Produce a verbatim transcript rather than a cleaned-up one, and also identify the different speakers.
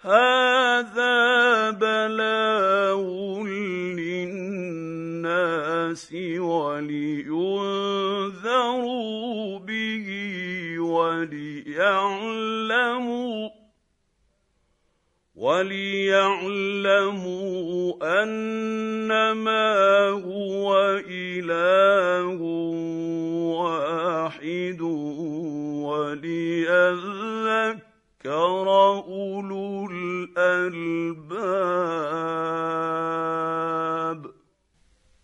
Speaker 1: هَٰذَا بَلَاغٌ لِّلنَّاسِ وَلِيُنذَرُوا بِهِ وَلِيَعْلَمُوا وَلِيَعْلَمُوا أَنَّمَا هُوَ إِلَٰهٌ وَاحِدٌ وَلِيَذَّكَّرَ أُولُو الْأَلْبَابِ.